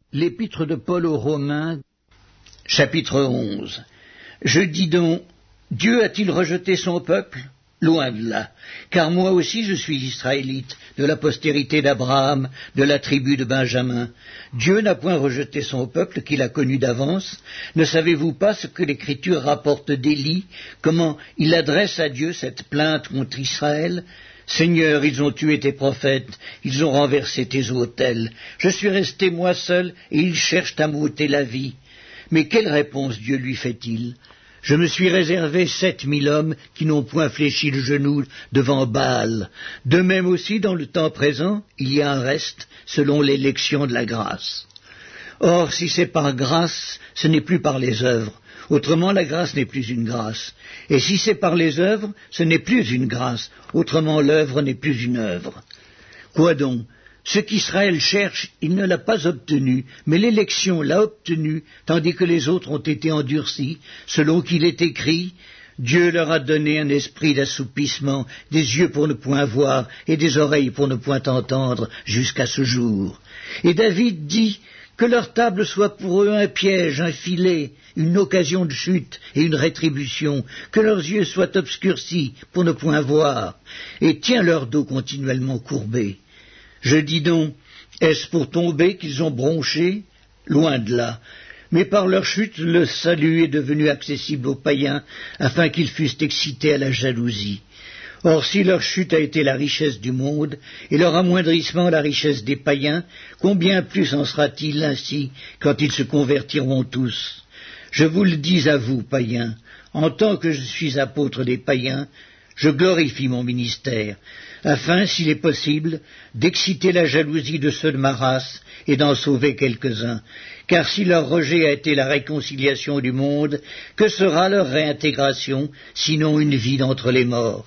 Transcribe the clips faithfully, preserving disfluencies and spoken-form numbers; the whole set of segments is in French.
L'épître de Paul aux Romains, chapitre onze. Je dis donc, Dieu a-t-il rejeté son peuple? Loin de là, car moi aussi je suis israélite, de la postérité d'Abraham, de la tribu de Benjamin. Dieu n'a point rejeté son peuple qu'il a connu d'avance. Ne savez-vous pas ce que l'Écriture rapporte d'Élie, comment il adresse à Dieu cette plainte contre Israël? Seigneur, ils ont tué tes prophètes, ils ont renversé tes autels. Je suis resté moi seul, et ils cherchent à m'ôter la vie. Mais quelle réponse Dieu lui fait-il? Je me suis réservé sept mille hommes qui n'ont point fléchi le genou devant Baal. De même aussi, dans le temps présent, il y a un reste, selon l'élection de la grâce. Or, si c'est par grâce, ce n'est plus par les œuvres. Autrement, la grâce n'est plus une grâce. Et si c'est par les œuvres, ce n'est plus une grâce. Autrement, l'œuvre n'est plus une œuvre. Quoi donc? Ce qu'Israël cherche, il ne l'a pas obtenu, mais l'élection l'a obtenu, tandis que les autres ont été endurcis, selon qu'il est écrit, Dieu leur a donné un esprit d'assoupissement, des yeux pour ne point voir, et des oreilles pour ne point entendre, jusqu'à ce jour. Et David dit, que leur table soit pour eux un piège, un filet, une occasion de chute et une rétribution, que leurs yeux soient obscurcis pour ne point voir, et tiens leur dos continuellement courbé. Je dis donc, est-ce pour tomber qu'ils ont bronché? Loin de là. Mais par leur chute, le salut est devenu accessible aux païens, afin qu'ils fussent excités à la jalousie. Or, si leur chute a été la richesse du monde, et leur amoindrissement la richesse des païens, combien plus en sera-t-il ainsi quand ils se convertiront tous? Je vous le dis à vous, païens, en tant que je suis apôtre des païens, je glorifie mon ministère, afin, s'il est possible, d'exciter la jalousie de ceux de ma race et d'en sauver quelques-uns. Car si leur rejet a été la réconciliation du monde, que sera leur réintégration, sinon une vie d'entre les morts?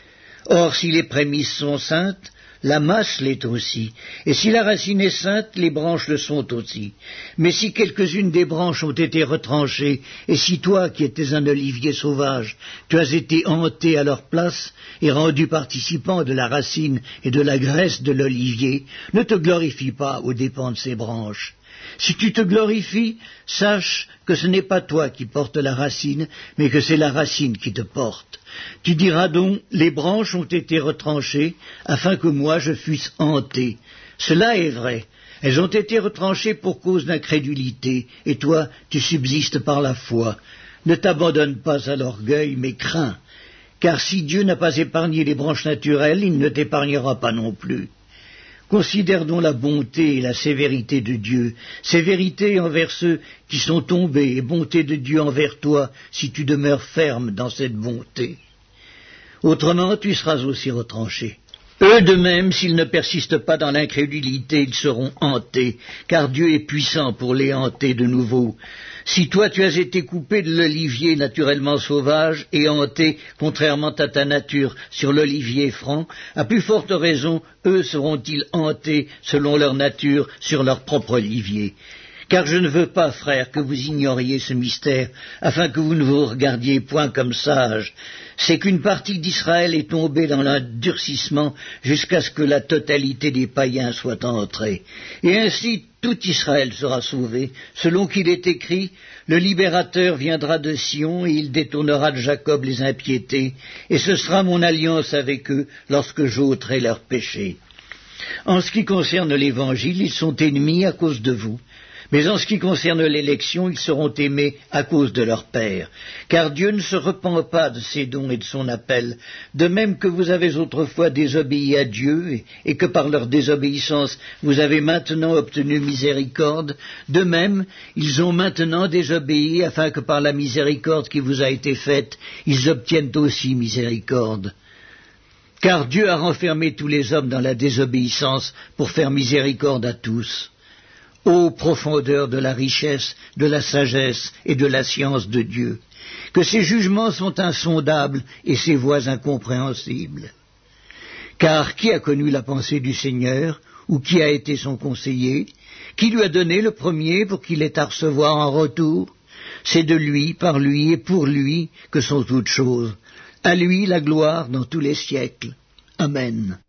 Or, si les prémices sont saintes, la masse l'est aussi, et si la racine est sainte, les branches le sont aussi. Mais si quelques-unes des branches ont été retranchées, et si toi, qui étais un olivier sauvage, tu as été hanté à leur place, et rendu participant de la racine et de la graisse de l'olivier, ne te glorifie pas aux dépens de ces branches. Si tu te glorifies, sache que ce n'est pas toi qui portes la racine, mais que c'est la racine qui te porte. Tu diras donc, les branches ont été retranchées, afin que moi je fusse hanté. Cela est vrai. Elles ont été retranchées pour cause d'incrédulité, et toi, tu subsistes par la foi. Ne t'abandonne pas à l'orgueil, mais crains. Car si Dieu n'a pas épargné les branches naturelles, il ne t'épargnera pas non plus. Considère donc la bonté et la sévérité de Dieu, sévérité envers ceux qui sont tombés, et bonté de Dieu envers toi, si tu demeures ferme dans cette bonté. Autrement, tu seras aussi retranché. Eux de même, s'ils ne persistent pas dans l'incrédulité, ils seront hantés, car Dieu est puissant pour les hanter de nouveau. Si toi tu as été coupé de l'olivier naturellement sauvage et hanté, contrairement à ta nature, sur l'olivier franc, à plus forte raison, eux seront-ils hantés selon leur nature sur leur propre olivier. Car je ne veux pas, frères, que vous ignoriez ce mystère, afin que vous ne vous regardiez point comme sages. C'est qu'une partie d'Israël est tombée dans l'endurcissement jusqu'à ce que la totalité des païens soit entrée. Et ainsi tout Israël sera sauvé, selon qu'il est écrit, le libérateur viendra de Sion et il détournera de Jacob les impiétés, et ce sera mon alliance avec eux lorsque j'ôterai leurs péchés. En ce qui concerne l'Évangile, ils sont ennemis à cause de vous. Mais en ce qui concerne l'élection, ils seront aimés à cause de leur Père. Car Dieu ne se repent pas de ses dons et de son appel, de même que vous avez autrefois désobéi à Dieu, et, et que par leur désobéissance vous avez maintenant obtenu miséricorde, de même, ils ont maintenant désobéi, afin que par la miséricorde qui vous a été faite, ils obtiennent aussi miséricorde. Car Dieu a renfermé tous les hommes dans la désobéissance pour faire miséricorde à tous. Ô profondeur de la richesse, de la sagesse et de la science de Dieu, que ses jugements sont insondables et ses voies incompréhensibles. Car qui a connu la pensée du Seigneur, ou qui a été son conseiller? Qui lui a donné le premier pour qu'il ait à recevoir en retour? C'est de lui, par lui et pour lui que sont toutes choses. À lui la gloire dans tous les siècles. Amen.